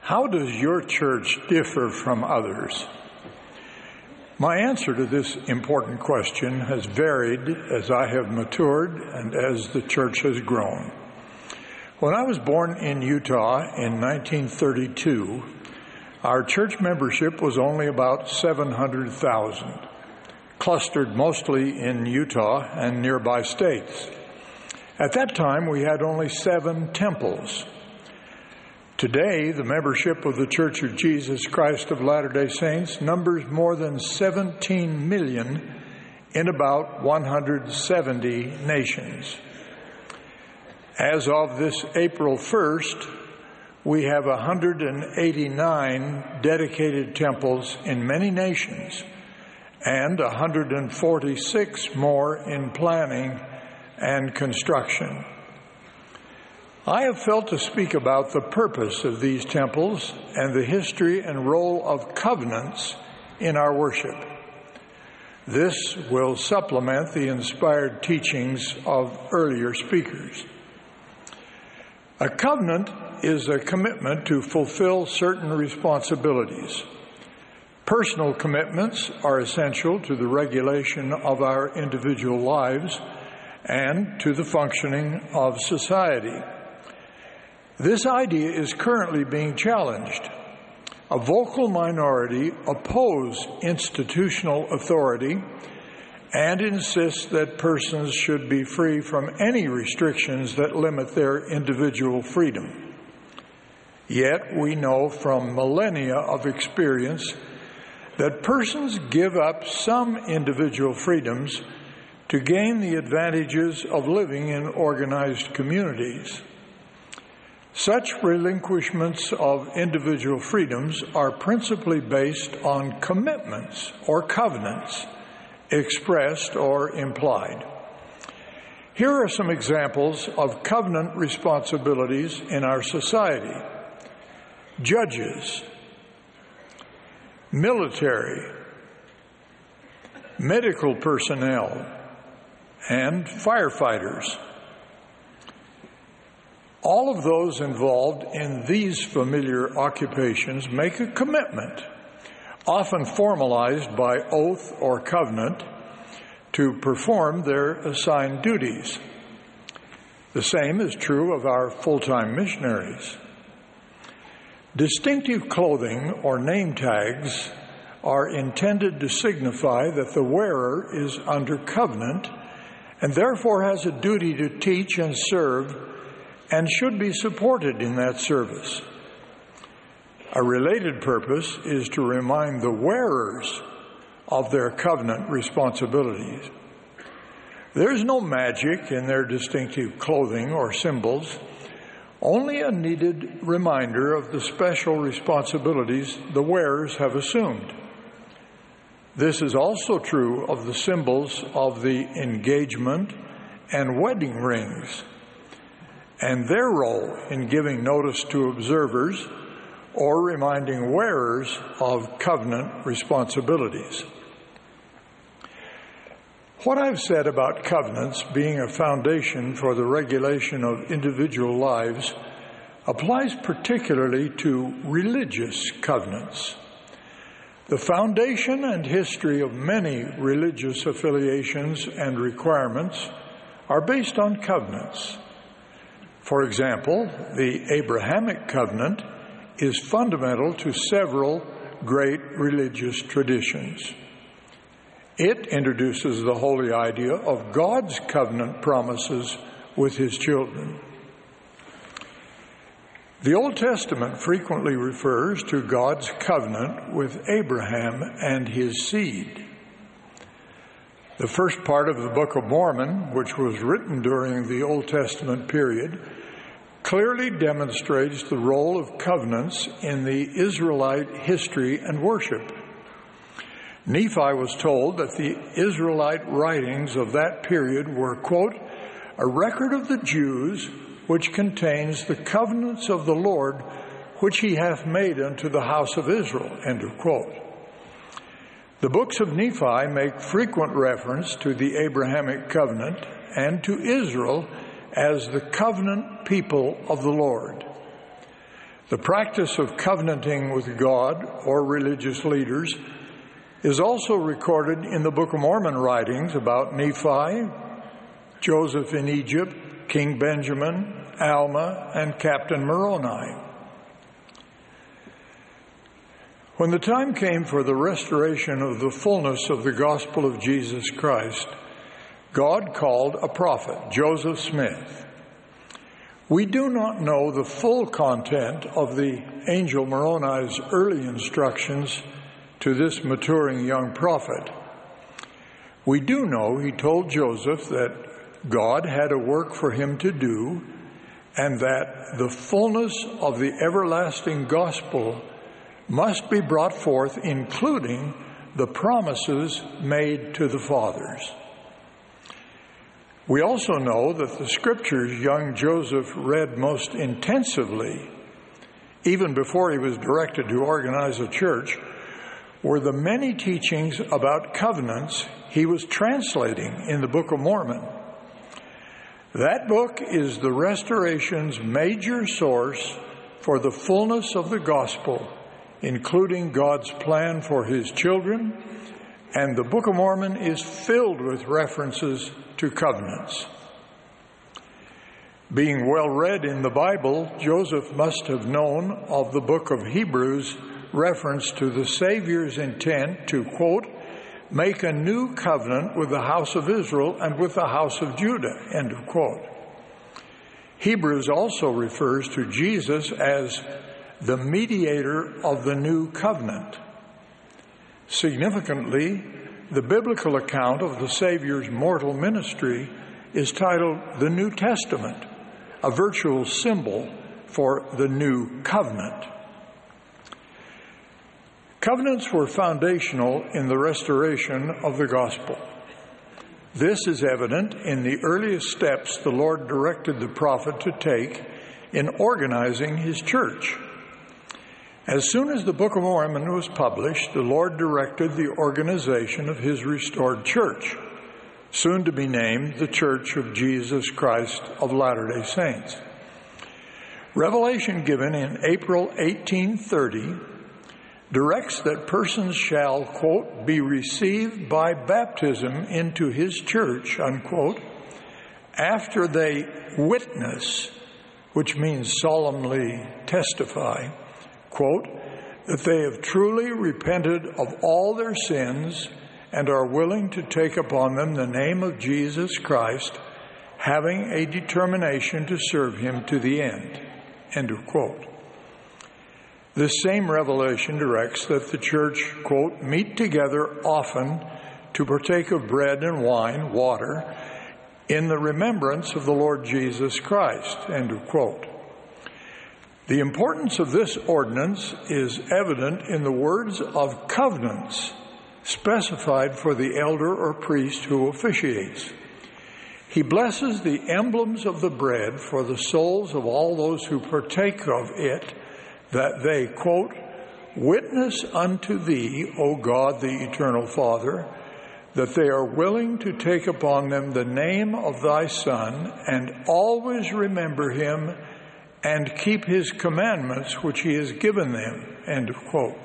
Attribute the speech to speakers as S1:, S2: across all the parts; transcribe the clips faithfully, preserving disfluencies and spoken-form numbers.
S1: How does your church differ from others? My answer to this important question has varied as I have matured and as the church has grown. When I was born in Utah in nineteen thirty-two, our church membership was only about seven hundred thousand, clustered mostly in Utah and nearby states. At that time, we had only seven temples. Today, the membership of the Church of Jesus Christ of Latter-day Saints numbers more than seventeen million in about one hundred seventy nations. As of this April first, we have one hundred eighty-nine dedicated temples in many nations and one hundred forty-six more in planning and construction. I have felt to speak about the purpose of these temples and the history and role of covenants in our worship. This will supplement the inspired teachings of earlier speakers. A covenant is a commitment to fulfill certain responsibilities. Personal commitments are essential to the regulation of our individual lives and to the functioning of society. This idea is currently being challenged. A vocal minority oppose institutional authority and insist that persons should be free from any restrictions that limit their individual freedom. Yet we know from millennia of experience that persons give up some individual freedoms to gain the advantages of living in organized communities. Such relinquishments of individual freedoms are principally based on commitments or covenants, expressed or implied. Here are some examples of covenant responsibilities in our society. Judges, military, medical personnel, and firefighters. All of those involved in these familiar occupations make a commitment, often formalized by oath or covenant, to perform their assigned duties. The same is true of our full-time missionaries. Distinctive clothing or name tags are intended to signify that the wearer is under covenant and therefore has a duty to teach and serve and should be supported in that service. A related purpose is to remind the wearers of their covenant responsibilities. There's no magic in their distinctive clothing or symbols, only a needed reminder of the special responsibilities the wearers have assumed. This is also true of the symbols of the engagement and wedding rings, and their role in giving notice to observers or reminding wearers of covenant responsibilities. What I've said about covenants being a foundation for the regulation of individual lives applies particularly to religious covenants. The foundation and history of many religious affiliations and requirements are based on covenants. For example, the Abrahamic covenant is fundamental to several great religious traditions. It introduces the holy idea of God's covenant promises with his children. The Old Testament frequently refers to God's covenant with Abraham and his seed. The first part of the Book of Mormon, which was written during the Old Testament period, clearly demonstrates the role of covenants in the Israelite history and worship. Nephi was told that the Israelite writings of that period were, quote, a record of the Jews which contains the covenants of the Lord which he hath made unto the house of Israel, end of quote. The books of Nephi make frequent reference to the Abrahamic covenant and to Israel as the covenant people of the Lord. The practice of covenanting with God or religious leaders is also recorded in the Book of Mormon writings about Nephi, Joseph in Egypt, King Benjamin, Alma, and Captain Moroni. When the time came for the restoration of the fullness of the gospel of Jesus Christ, God called a prophet, Joseph Smith. We do not know the full content of the angel Moroni's early instructions to this maturing young prophet. We do know he told Joseph that God had a work for him to do, and that the fullness of the everlasting gospel must be brought forth, including the promises made to the fathers. We also know that the scriptures young Joseph read most intensively, even before he was directed to organize a church, were the many teachings about covenants he was translating in the Book of Mormon. That book is the restoration's major source for the fullness of the gospel, including God's plan for his children, and the Book of Mormon is filled with references to covenants. Being well read in the Bible, Joseph must have known of the book of Hebrews' reference to the Savior's intent to, quote, make a new covenant with the house of Israel and with the house of Judah, end of quote. Hebrews also refers to Jesus as the mediator of the new covenant. Significantly, the biblical account of the Savior's mortal ministry is titled the New Testament, a virtual symbol for the new covenant. Covenants were foundational in the restoration of the gospel. This is evident in the earliest steps the Lord directed the prophet to take in organizing his church. As soon as the Book of Mormon was published, the Lord directed the organization of his restored church, soon to be named the Church of Jesus Christ of Latter-day Saints. Revelation given in April eighteen thirty directs that persons shall, quote, be received by baptism into his church, unquote, after they witness, which means solemnly testify, quote, that they have truly repented of all their sins and are willing to take upon them the name of Jesus Christ, having a determination to serve him to the end, end of quote. This same revelation directs that the church, quote, meet together often to partake of bread and wine, water, in the remembrance of the Lord Jesus Christ, end of quote. The importance of this ordinance is evident in the words of covenants specified for the elder or priest who officiates. He blesses the emblems of the bread for the souls of all those who partake of it, that they, quote, witness unto thee, O God, the eternal Father, that they are willing to take upon them the name of thy Son and always remember him and keep his commandments which he has given them, end of quote.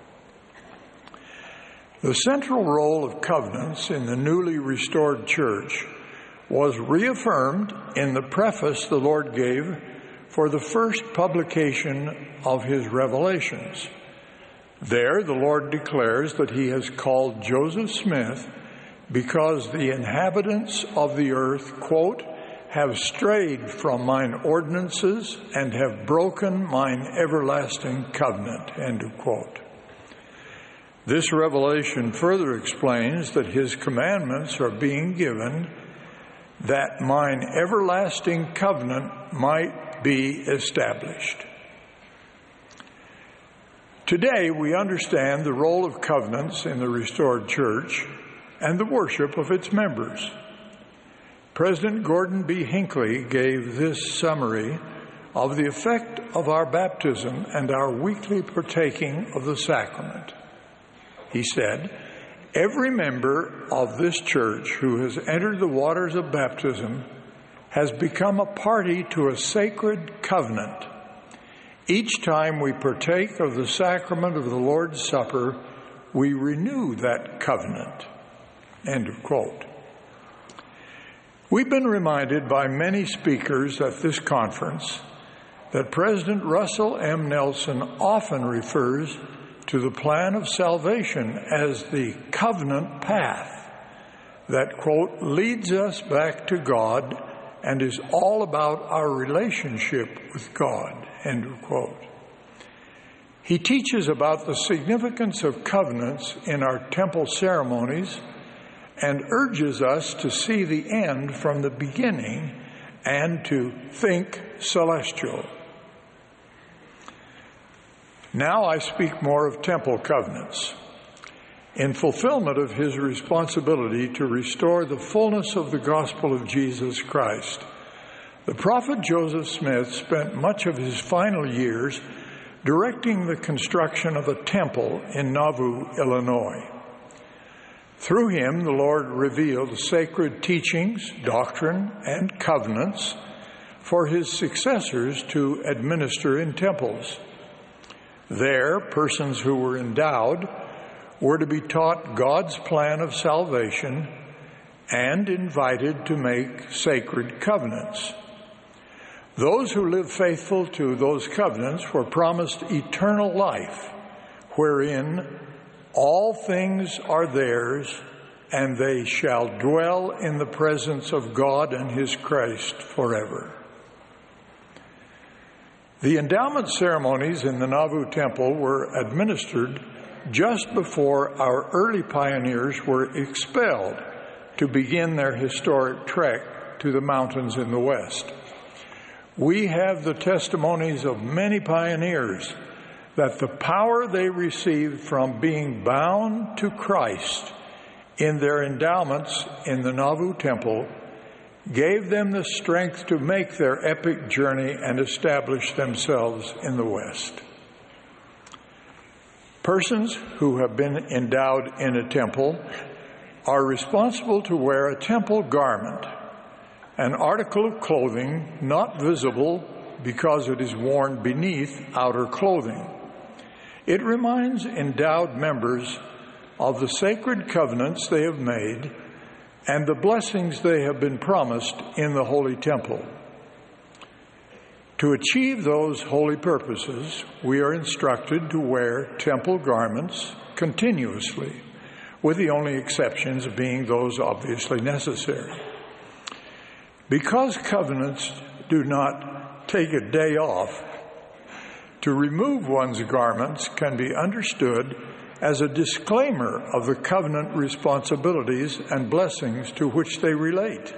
S1: The central role of covenants in the newly restored church was reaffirmed in the preface the Lord gave for the first publication of his revelations. There, the Lord declares that he has called Joseph Smith because the inhabitants of the earth, quote, have strayed from mine ordinances and have broken mine everlasting covenant, end of quote. This revelation further explains that his commandments are being given that mine everlasting covenant might be established. Today, we understand the role of covenants in the restored church and the worship of its members. President Gordon B. Hinckley gave this summary of the effect of our baptism and our weekly partaking of the sacrament. He said, every member of this church who has entered the waters of baptism has become a party to a sacred covenant. Each time we partake of the sacrament of the Lord's Supper, we renew that covenant." End of quote. We've been reminded by many speakers at this conference that President Russell M. Nelson often refers to the plan of salvation as the covenant path that, quote, "leads us back to God and is all about our relationship with God," end of quote. He teaches about the significance of covenants in our temple ceremonies and urges us to see the end from the beginning and to think celestial. Now I speak more of temple covenants. In fulfillment of his responsibility to restore the fullness of the gospel of Jesus Christ, the prophet Joseph Smith spent much of his final years directing the construction of a temple in Nauvoo, Illinois. Through him, the Lord revealed sacred teachings, doctrine, and covenants for his successors to administer in temples. There, persons who were endowed were to be taught God's plan of salvation and invited to make sacred covenants. Those who lived faithful to those covenants were promised eternal life, wherein all things are theirs, and they shall dwell in the presence of God and his Christ forever. The endowment ceremonies in the Nauvoo Temple were administered just before our early pioneers were expelled to begin their historic trek to the mountains in the west. We have the testimonies of many pioneers that the power they received from being bound to Christ in their endowments in the Nauvoo Temple gave them the strength to make their epic journey and establish themselves in the West. Persons who have been endowed in a temple are responsible to wear a temple garment, an article of clothing not visible because it is worn beneath outer clothing. It reminds endowed members of the sacred covenants they have made and the blessings they have been promised in the Holy Temple. To achieve those holy purposes, we are instructed to wear temple garments continuously, with the only exceptions being those obviously necessary. Because covenants do not take a day off, to remove one's garments can be understood as a disclaimer of the covenant responsibilities and blessings to which they relate.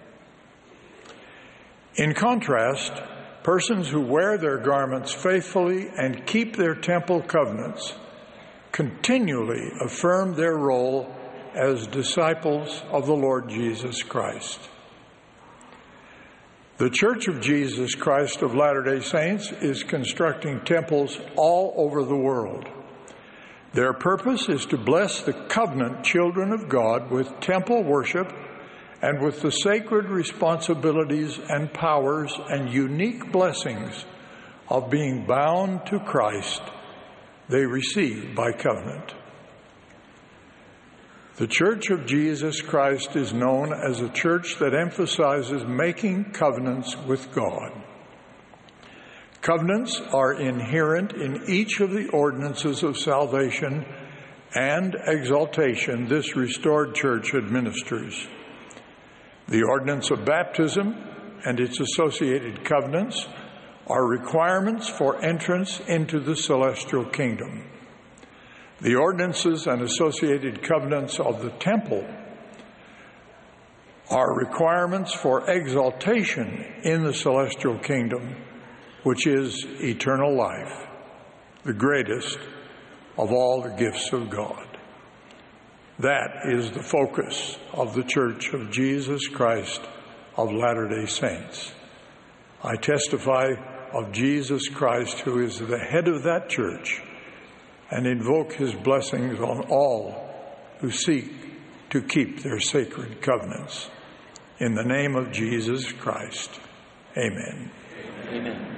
S1: In contrast, persons who wear their garments faithfully and keep their temple covenants continually affirm their role as disciples of the Lord Jesus Christ. The Church of Jesus Christ of Latter-day Saints is constructing temples all over the world. Their purpose is to bless the covenant children of God with temple worship and with the sacred responsibilities and powers and unique blessings of being bound to Christ they receive by covenant. The Church of Jesus Christ is known as a church that emphasizes making covenants with God. Covenants are inherent in each of the ordinances of salvation and exaltation this restored church administers. The ordinance of baptism and its associated covenants are requirements for entrance into the celestial kingdom. The ordinances and associated covenants of the temple are requirements for exaltation in the celestial kingdom, which is eternal life, the greatest of all the gifts of God. That is the focus of the Church of Jesus Christ of Latter-day Saints. I testify of Jesus Christ, who is the head of that church, and invoke his blessings on all who seek to keep their sacred covenants. In the name of Jesus Christ, amen.
S2: Amen.